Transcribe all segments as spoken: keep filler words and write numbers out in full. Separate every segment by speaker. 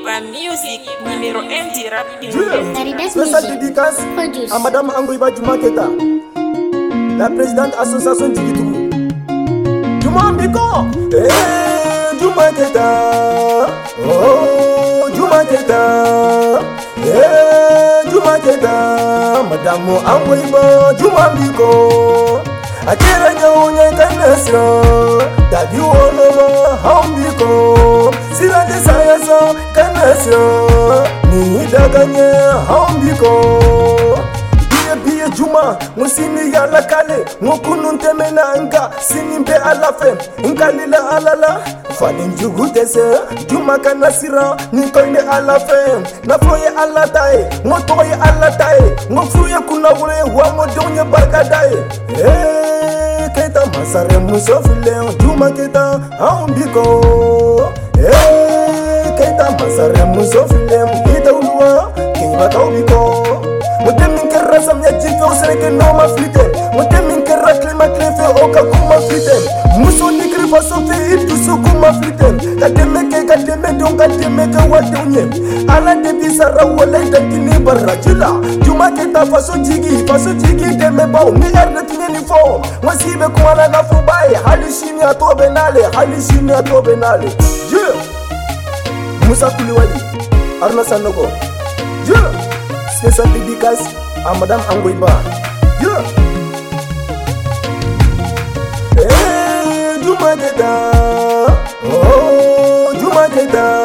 Speaker 1: Angoiba Music, numéro un du rap
Speaker 2: indien. Spécial dédicace à Madame Angoiba Juma Keta, la présidente association Djigitougou. Juma Mbiko, eh, Juma Keta, oh, Juma Keta, eh, Juma Keta, Madame Angoiba Juma Mbiko. Akira nyaunya kanasro, tabi wolo hambiko. Sila de sayaso kanasro, ni daganye hambiko. Biye biye juma, musini ya la kale, ngokunun temena anka, sinimbe ala fem, nkalila alala. Fadin jugu dese, juma kanasira, ni koine ala fem, na foye ala tae, ngotoye ala tae, ngofuye kuna wole wa ngodonye barkadae. Hey. Keta masare muso filen Juma Keta ambiko. Eh, Keta masare muso filen ita ulwa kiba taubiko. Mote min kerra samya jiko sereke no ma fliten. Mote min kerra klima klefe oka kuma fliten. Muso nikri faso fe itu su kuma fliten. Kademe ke kademe don kademe ke wadonye. Ala debi sara wala datini barajila. Juma Keta faso jigi faso jigi deme bao mi erne tineni fo. Wasibe kuala na fubai halishini atobe nale halishini atobe nale. Yeah. Musa Kuliwali Arna Sanogo. Yeah. Spécial dédicace à Madame Angoiba. Yeah. Eh, Juma Keta, oh, Juma Keta,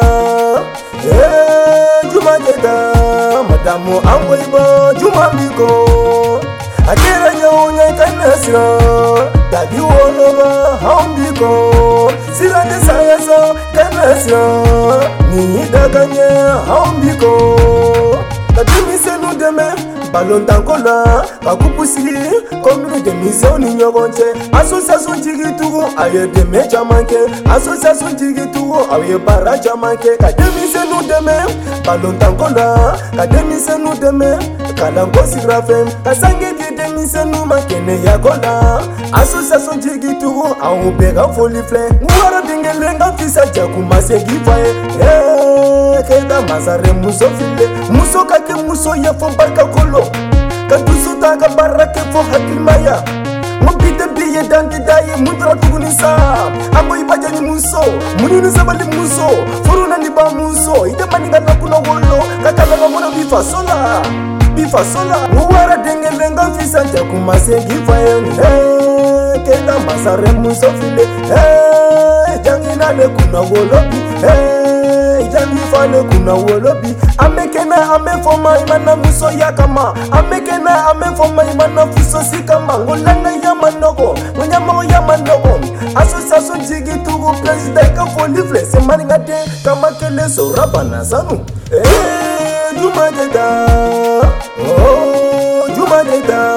Speaker 2: eh, Juma Keta, Madame Angoiba Juma Mbiko. Akira nyaunya kanasro, tabi wolo hambiko. Sila de sayaso kanasro, ni daganye hambiko. Kadimi senu deme, balon tankola, kakupusi, komune de mise ni nyogonche. Association Djigitougou, aye de me jamanke. Association Djigitougou, aye para jamanke. Kadimi senu deme, balon tankola, kadimi senu deme, kalango sigrafem, kasange di demi senu makene yagola. Association Djigitougou, aou bega foli fle. Nwara dingelenga fisa jakuma segi faye. Eh, Keta masare muso file, muso kake muso ye fo barka kolo. Kadusu taka barake fo hakilmaya. Mobite biye dandi daye mutra tugunisa. Angoiba jani muso, munini sabali muso. Furuna niba muso, ite maninga nakuna wolo. Kakala ngomona bifa sola, bifa sola. Nwara dingelenga fisa jakuma segi faye. Hey, Keta masare muso file. Hey, jangina le kuna wolobi. Hey, jangi fane kuna wolobi. Amekena ame foma imana muso yakama. Amekena ame foma imana fuso sikama. Ngolanga yamanogo, ngonyama yamanogo. Association Djigitougou president ka foli fle. Se maningate kama kele so rabana sanu. Eh, Juma Keta, oh, Juma Keta,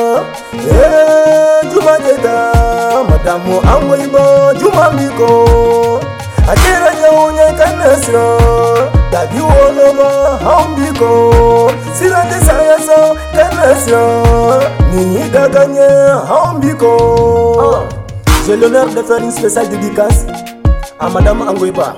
Speaker 2: eh, Juma Keta, Madame Angoiba Juma Mbiko. Akira nyaunya kanasro, tabi wolo hambiko. Sila de sayaso kanasro, ni daganye hambiko. J'ai l'honneur de faire une spéciale dédicace à Madame Angoiba.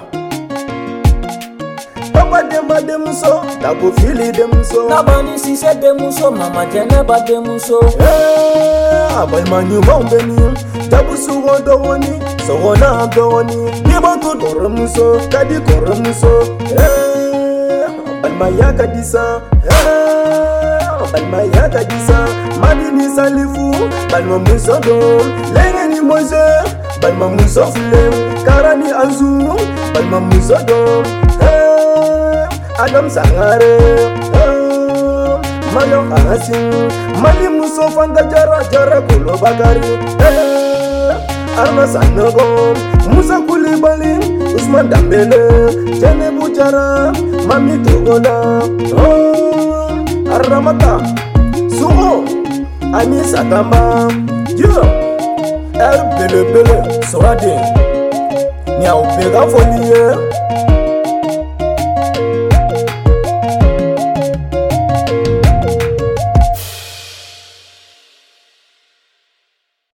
Speaker 2: Papa demba de muso, tabo fili de muso.
Speaker 3: Nabani sise de muso, mama jeneba de muso.
Speaker 2: Eh, abay manu mambeni, tabu sugo dowoni, sogona dowoni. Nibotu kore muso, kadi kore muso. Eh, balmaya kadisa. Eh, balmaya kadisa. Madini salifu, balma muso do. Lengeni moise, balma muso flem. Karani azu, balma muso do. Adam Sangare, oh, Mayo Arasin, Mali Muso Fanda Jara Jara Kulo Bagari, eh, Arna Sanogo, Musa Kulibali, Usman Dambele, Jene Bujara, Mami Togola, oh, Aramata, Sumo, Ani Sakamba, Yo, El Bele Bele, Soade, Niao Pega Folie.